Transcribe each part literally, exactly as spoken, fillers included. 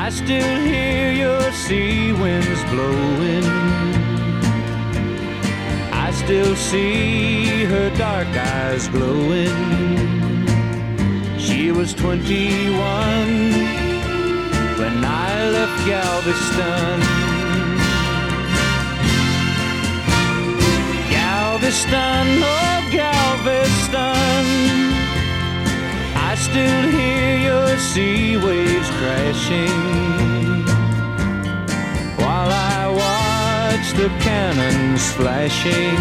I still hear your sea winds blowing. I still see her dark eyes glowing. She was twenty-one when I left Galveston. Galveston, oh Galveston, I still hear your sea waves crashing while I watch the cannons flashing.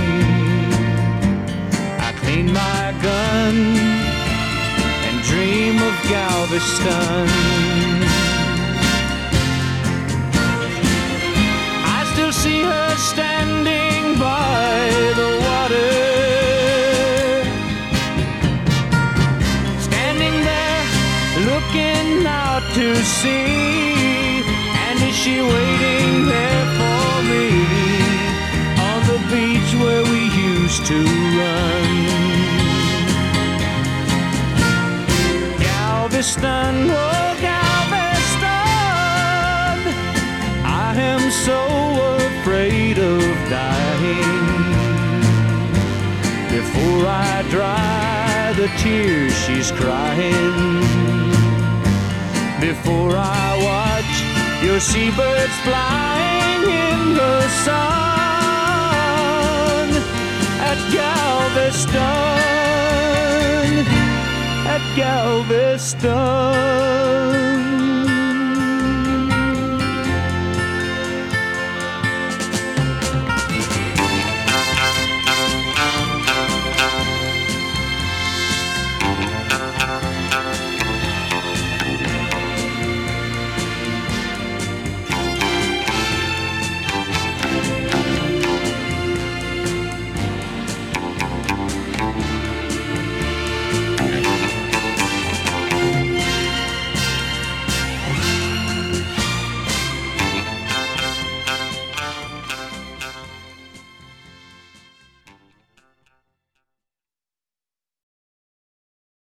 I clean my gun and dream of Galveston. I still see her standing by the water, standing there looking out to sea. And is she waiting there for me on the beach where we used to run? Galveston, oh Galveston, I am so afraid of dying. Before I dry the tears she's crying, before I watch your seabirds flying in the sun at Galveston, at Galveston.